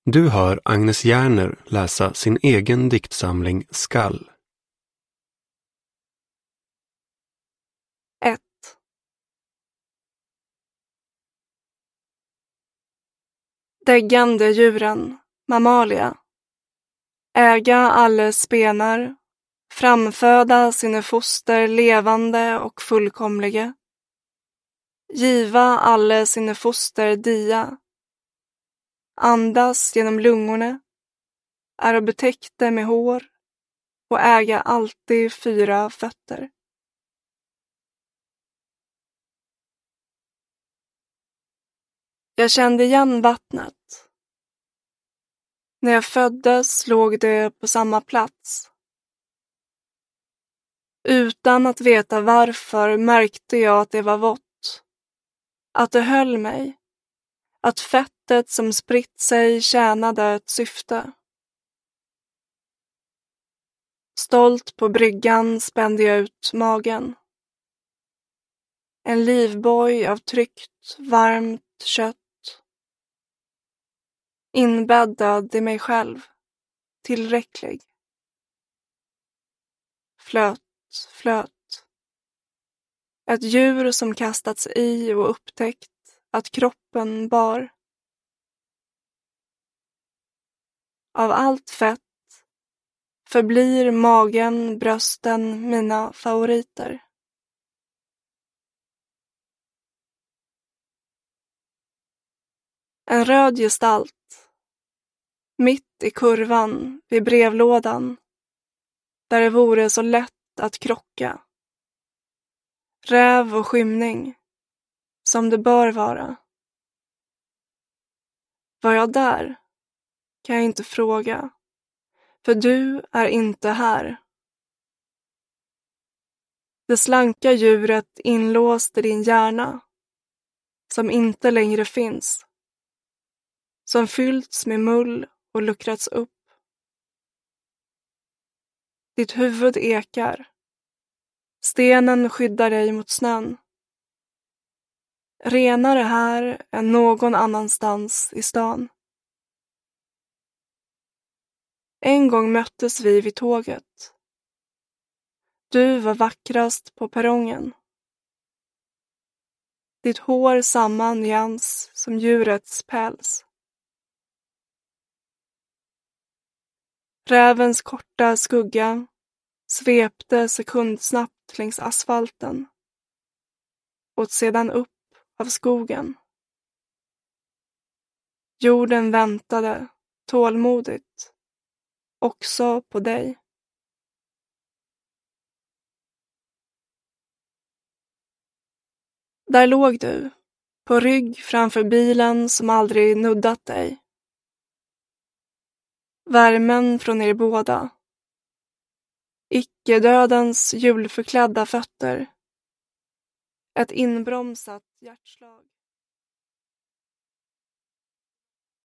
Du hör Agnes Järner läsa sin egen diktsamling Skall. 1. Däggande djuren, mammalia. Äga alle spenar, framföda sine foster levande och fullkomlige. Giva alle sine foster dia. Andas genom lungorna, är betäckte med hår och äga alltid 4 fötter. Jag kände igen vattnet. När jag föddes låg det på samma plats. Utan att veta varför märkte jag att det var vått. Att det höll mig. Att fettet som spritt sig tjänade ett syfte. Stolt på bryggan spände jag ut magen. En livboj av tryckt, varmt kött. Inbäddad i mig själv. Tillräcklig. Flöt. Ett djur som kastats i och upptäckt att kroppen bar. Av allt fett förblir magen, brösten mina favoriter. En röd gestalt. Mitt i kurvan vid brevlådan. Där det vore så lätt att krocka. Räv och skymning. Som det bör vara. Var jag där? Kan jag inte fråga. För du är inte här. Det slanka djuret inlåst i din hjärna. Som inte längre finns. Som fyllts med mull och luckrats upp. Ditt huvud ekar. Stenen skyddar dig mot snön. Renare här än någon annanstans i stan. En gång möttes vi vid tåget. Du var vackrast på perrongen. Ditt hår samma nyans som djurets päls. Rävens korta skugga svepte sekundsnabbt längs asfalten. Och sedan upp av skogen. Jorden väntade tålmodigt. Också på dig. Där låg du, på rygg framför bilen som aldrig nuddat dig. Värmen från er båda. Icke-dödens julförklädda fötter. Ett inbromsat hjärtslag.